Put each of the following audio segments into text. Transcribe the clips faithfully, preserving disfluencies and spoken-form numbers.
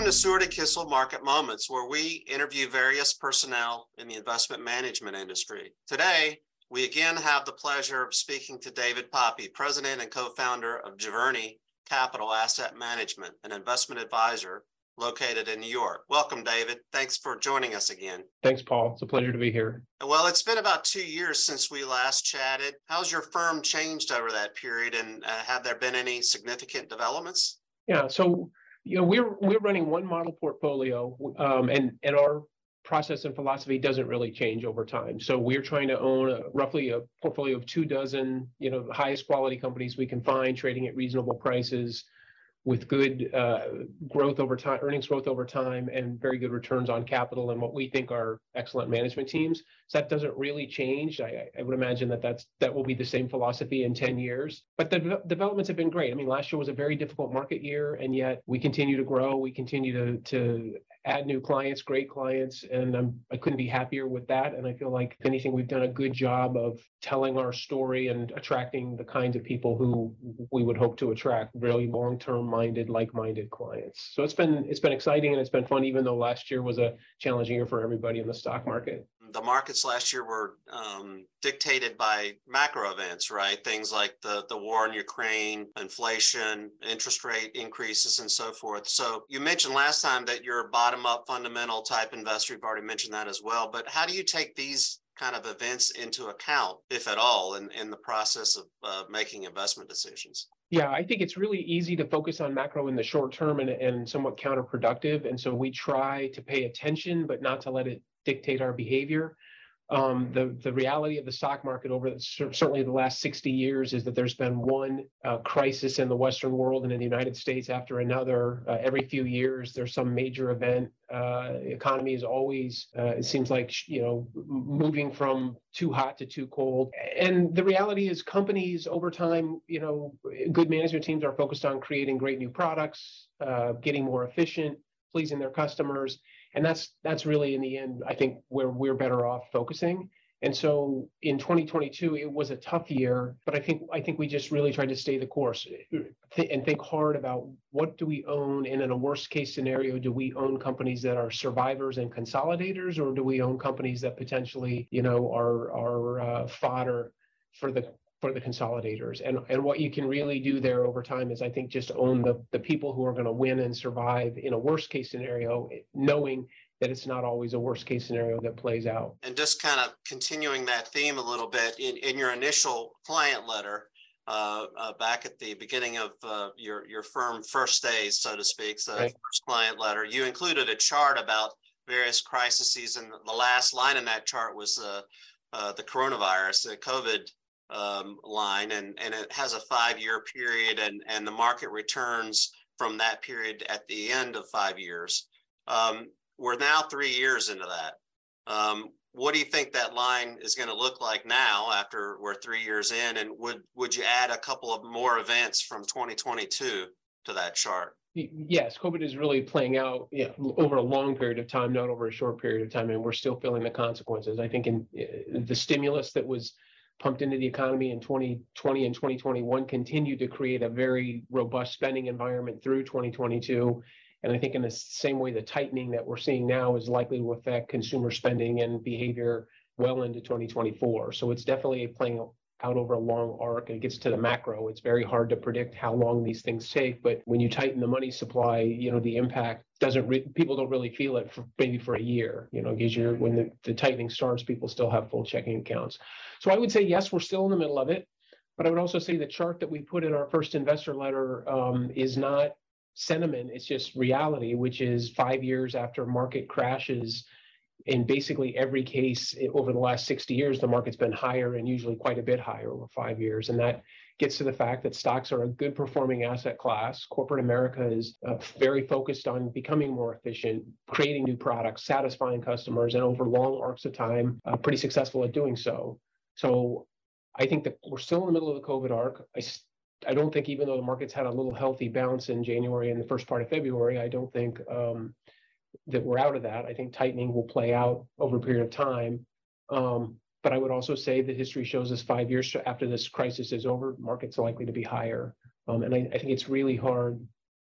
Welcome to Seward and Kissel Market Moments, where we interview various personnel in the investment management industry. Today, we again have the pleasure of speaking to David Poppe, president and co-founder of Giverny Capital Asset Management, an investment advisor located in New York. Welcome, David. Thanks for joining us again. Thanks, Paul. It's a pleasure to be here. Well, it's been about two years since we last chatted. How's your firm changed over that period, and uh, have there been any significant developments? Yeah, so you know we're we're running one model portfolio, um, and and our process and philosophy doesn't really change over time. So we're trying to own a, roughly a portfolio of two dozen, you know, the highest quality companies we can find, trading at reasonable prices, with good uh, growth over time, earnings growth over time, and very good returns on capital, and what we think are excellent management teams. So that doesn't really change. I, I would imagine that that's that will be the same philosophy in ten years. But the de- developments have been great. I mean, last year was a very difficult market year, and yet we continue to grow. We continue to to add new clients, great clients, and I'm, I couldn't be happier with that. And I feel like, if anything, we've done a good job of telling our story and attracting the kinds of people who we would hope to attract, really long-term minded, like-minded clients. So it's been it's been exciting and it's been fun, even though last year was a challenging year for everybody in the stock market. The markets last year were um, dictated by macro events, right? Things like the, the war in Ukraine, inflation, interest rate increases, and so forth. So you mentioned last time that you're a bottom-up fundamental type investor. You've already mentioned that as well. But how do you take these kind of events into account, if at all, in, in the process of uh, making investment decisions? Yeah, I think it's really easy to focus on macro in the short term and, and somewhat counterproductive. And so we try to pay attention, but not to let it dictate our behavior. Um, the, the reality of the stock market over the, certainly the last sixty years is that there's been one uh, crisis in the Western world and in the United States after another. Uh, every few years, there's some major event. Uh, the economy is always, uh, it seems like, you know, moving from too hot to too cold. And the reality is companies over time, you know, good management teams are focused on creating great new products, uh, getting more efficient, pleasing their customers. And that's that's really, in the end, I think, where we're better off focusing. And so in twenty twenty-two, it was a tough year, but I think I think we just really tried to stay the course th- and think hard about what do we own, and in a worst case scenario, do we own companies that are survivors and consolidators, or do we own companies that potentially, you know, are are uh, fodder for the for the consolidators? And and what you can really do there over time is, I think, just own the the people who are going to win and survive in a worst case scenario, knowing that it's not always a worst case scenario that plays out. And just kind of continuing that theme a little bit, in, in your initial client letter, uh, uh, back at the beginning of uh, your, your firm first days, so to speak, the Right. first client letter, you included a chart about various crises, and the last line in that chart was uh, uh, the coronavirus, the COVID um, line, and, and it has a five-year period, and, and the market returns from that period at the end of five years. Um, We're now three years into that. Um, what do you think that line is going to look like now after we're three years in? And would would you add a couple of more events from twenty twenty-two to that chart? Yes, COVID is really playing out, yeah, over a long period of time, not over a short period of time, and we're still feeling the consequences. I think in uh, the stimulus that was pumped into the economy in twenty twenty and twenty twenty-one continued to create a very robust spending environment through twenty twenty-two. And I think in the same way, the tightening that we're seeing now is likely to affect consumer spending and behavior well into twenty twenty-four. So it's definitely playing out over a long arc. And it gets to the macro. It's very hard to predict how long these things take. But when you tighten the money supply, you know, the impact doesn't, re- people don't really feel it for maybe for a year, you know, because you're, when the, the tightening starts, people still have full checking accounts. So I would say, yes, we're still in the middle of it. But I would also say the chart that we put in our first investor letter um, is not sentiment, it's just reality, which is five years after market crashes. In basically every case over the last sixty years, the market's been higher, and usually quite a bit higher over five years. And that gets to the fact that stocks are a good performing asset class. Corporate America is uh, very focused on becoming more efficient, creating new products, satisfying customers, and over long arcs of time, uh, pretty successful at doing so. So I think that we're still in the middle of the COVID arc. I I don't think, even though the market's had a little healthy bounce in January and the first part of February, I don't think um, that we're out of that. I think tightening will play out over a period of time. Um, but I would also say that history shows us five years after this crisis is over, markets are likely to be higher. Um, and I, I think it's really hard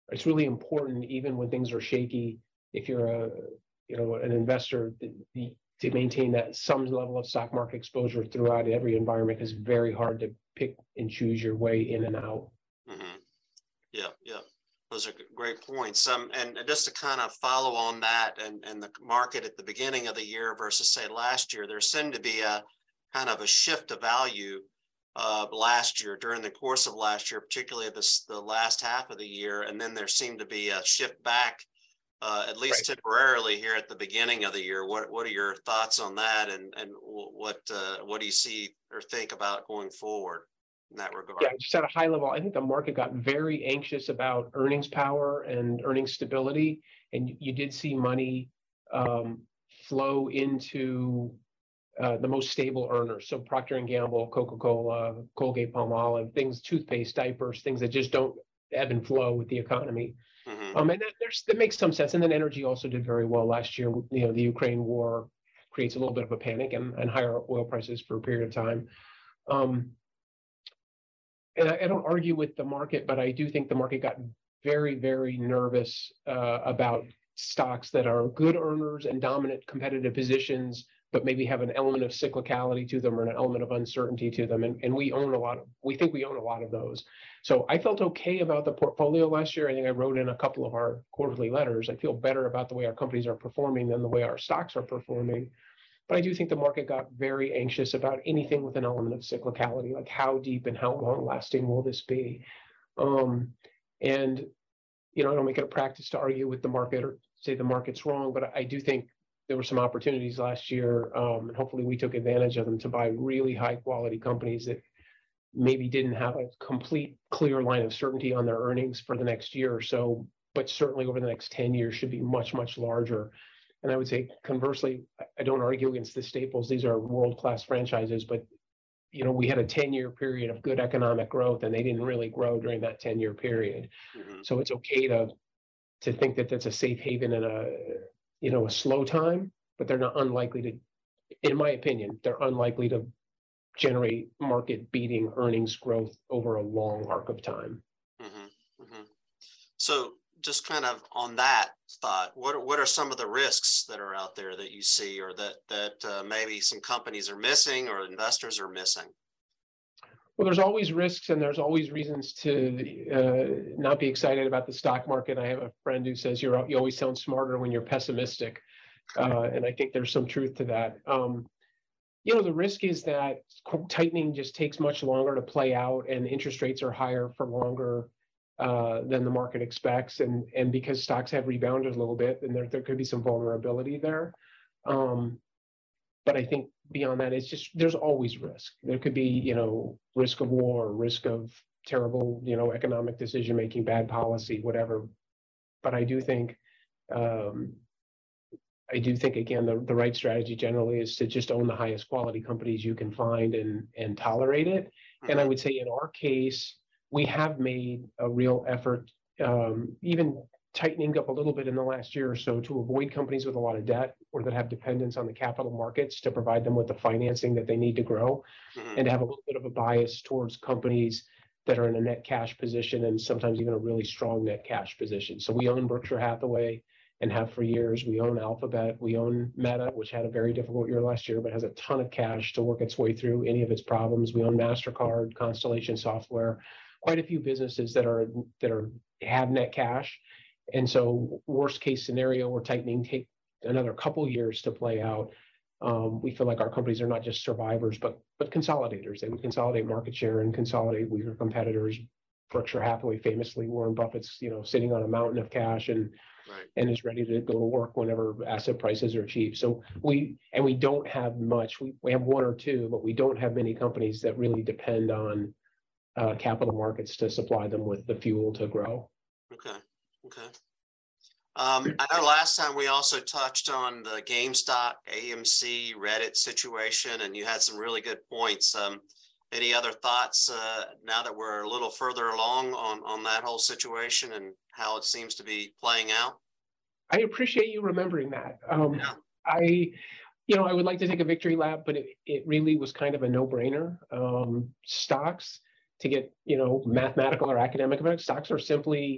it's really important, even when things are shaky, if you're a, you know, an investor, the, the, to maintain that some level of stock market exposure throughout every environment is very hard to pick and choose your way in and out. Mm-hmm. Yeah, yeah. Those are great points. Um, and just to kind of follow on that and, and the market at the beginning of the year versus say last year, there seemed to be a kind of a shift of value uh, last year during the course of last year, particularly this, the last half of the year. And then there seemed to be a shift back, uh, at least right. temporarily here at the beginning of the year. What what are your thoughts on that? And, and what, uh, what do you see or think about going forward in that regard? Yeah, just at a high level, I think the market got very anxious about earnings power and earnings stability, and you did see money um, flow into uh, the most stable earners. So Procter and Gamble, Coca-Cola, Colgate-Palmolive, things, toothpaste, diapers, things that just don't ebb and flow with the economy. Mm-hmm. Um, and that, there's, that makes some sense. And then energy also did very well last year. You know, the Ukraine war creates a little bit of a panic and, and higher oil prices for a period of time. Um, And I, I don't argue with the market, but I do think the market got very, very nervous uh, about stocks that are good earners and dominant competitive positions, but maybe have an element of cyclicality to them or an element of uncertainty to them. And, and we own a lot of, we think we own a lot of those. So I felt okay about the portfolio last year. I think I wrote in a couple of our quarterly letters. I feel better about the way our companies are performing than the way our stocks are performing. But I do think the market got very anxious about anything with an element of cyclicality, like how deep and how long lasting will this be? Um, and, you know, I don't make it a practice to argue with the market or say the market's wrong, but I do think there were some opportunities last year, um, and hopefully we took advantage of them to buy really high quality companies that maybe didn't have a complete clear line of certainty on their earnings for the next year or so, but certainly over the next ten years should be much, much larger. And I would say, conversely, I don't argue against the staples. These are world-class franchises, but you know, we had a ten-year period of good economic growth, and they didn't really grow during that ten-year period. Mm-hmm. So it's okay to to think that that's a safe haven in a you know a slow time, but they're not unlikely to, in my opinion, they're unlikely to generate market-beating earnings growth over a long arc of time. Mm-hmm. Mm-hmm. So, just kind of on that thought, what are, what are some of the risks that are out there that you see, or that that uh, maybe some companies are missing or investors are missing? Well, there's always risks, and there's always reasons to uh, not be excited about the stock market. I have a friend who says you're you always sound smarter when you're pessimistic, uh, and I think there's some truth to that. Um, you know, the risk is that tightening just takes much longer to play out, and interest rates are higher for longer Uh, than the market expects, and and because stocks have rebounded a little bit, and there there could be some vulnerability there. Um, but I think beyond that, it's just there's always risk. There could be you know risk of war, risk of terrible you know economic decision making, bad policy, whatever. But I do think um, I do think again the the right strategy generally is to just own the highest quality companies you can find and and tolerate it. Mm-hmm. And I would say in our case, we have made a real effort, um, even tightening up a little bit in the last year or so, to avoid companies with a lot of debt or that have dependence on the capital markets to provide them with the financing that they need to grow, mm-hmm. and to have a little bit of a bias towards companies that are in a net cash position and sometimes even a really strong net cash position. So we own Berkshire Hathaway and have for years. We own Alphabet. We own Meta, which had a very difficult year last year, but has a ton of cash to work its way through any of its problems. We own MasterCard, Constellation Software, quite a few businesses that are that are have net cash. And so worst case scenario, we're tightening, take another couple years to play out. Um, we feel like our companies are not just survivors, but but consolidators. They would consolidate market share and consolidate weaker competitors. Berkshire Hathaway famously, Warren Buffett's, you know, sitting on a mountain of cash and right. and is ready to go to work whenever asset prices are cheap. So we and we don't have much. We, we have one or two, but we don't have many companies that really depend on uh, capital markets to supply them with the fuel to grow. Okay. Okay. Um, I know last time we also touched on the GameStop, A M C, Reddit situation, and you had some really good points. Um, any other thoughts uh, now that we're a little further along on, on that whole situation and how it seems to be playing out? I appreciate you remembering that. Um, yeah. I, you know, I would like to take a victory lap, but it, it really was kind of a no-brainer. Um, stocks, to get, you know, mathematical or academic about it, stocks are simply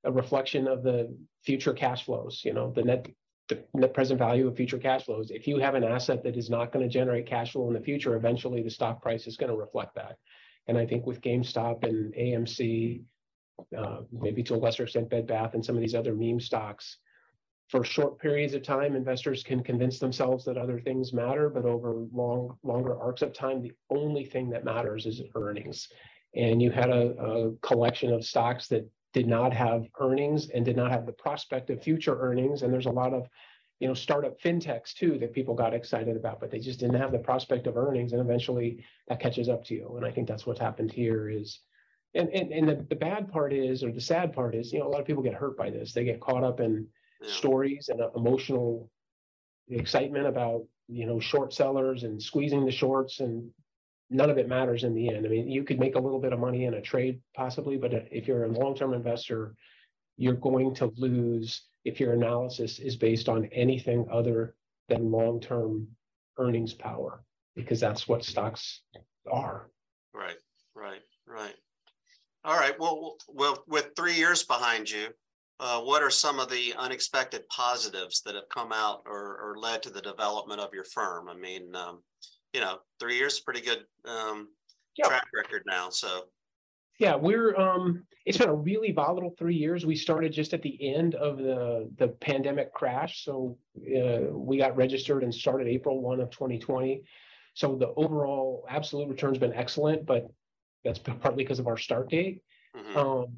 a reflection of the future cash flows, you know, the net, the net present value of future cash flows. If you have an asset that is not going to generate cash flow in the future, eventually the stock price is going to reflect that. And I think with GameStop and A M C, uh, maybe to a lesser extent Bed Bath and some of these other meme stocks, for short periods of time, investors can convince themselves that other things matter, but over long, longer arcs of time, the only thing that matters is earnings. And you had a, a collection of stocks that did not have earnings and did not have the prospect of future earnings. And there's a lot of, you know, startup fintechs too that people got excited about, but they just didn't have the prospect of earnings. And eventually that catches up to you. And I think that's what's happened here is, and and, and the, the bad part is, or the sad part is, you know, a lot of people get hurt by this. They get caught up in yeah. stories and uh, emotional excitement about, you know, short sellers and squeezing the shorts, and none of it matters in the end. I mean, you could make a little bit of money in a trade possibly, but if you're a long-term investor, you're going to lose if your analysis is based on anything other than long-term earnings power, because that's what stocks are. Right, right, right. All right. Well, well, with three years behind you, uh, what are some of the unexpected positives that have come out or, or led to the development of your firm? I mean, um, you know, three years is pretty good um, yep. track record now. So, yeah, we're. Um, it's been a really volatile three years. We started just at the end of the the pandemic crash, so uh, we got registered and started April first of twenty twenty. So the overall absolute return's been excellent, but that's partly because of our start date. Mm-hmm. Um,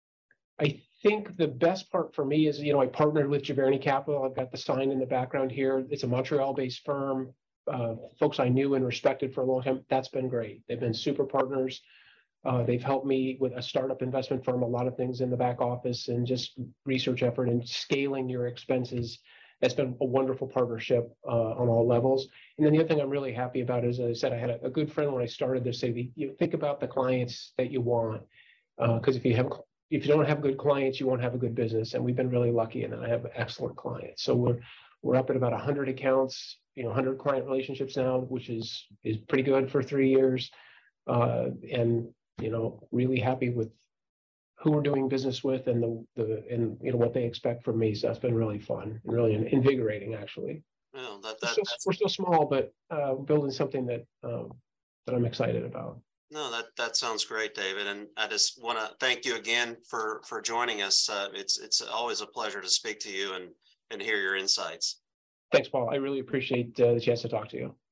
I think the best part for me is, you know, I partnered with Giverny Capital. I've got the sign in the background here. It's a Montreal-based firm. Uh, folks I knew and respected for a long time. That's been great. They've been super partners. Uh, they've helped me with a startup investment firm, a lot of things in the back office and just research effort and scaling your expenses. That's been a wonderful partnership uh, on all levels. And then the other thing I'm really happy about is, as I said, I had a, a good friend when I started to say, you know, think about the clients that you want, because uh, if you have if you don't have good clients, you won't have a good business. And we've been really lucky in that. I have excellent clients. So we're we're up at about one hundred accounts, you know, one hundred client relationships now, which is is pretty good for three years. Uh, and you know, really happy with who we're doing business with and the the and you know what they expect from me. So that's been really fun and really invigorating, actually. Well, that, that, we're, still, we're still small, but uh, building something that um, that I'm excited about. No, that that sounds great, David. And I just want to thank you again for for joining us. Uh, it's it's always a pleasure to speak to you and and hear your insights. Thanks, Paul. I really appreciate uh, the chance to talk to you.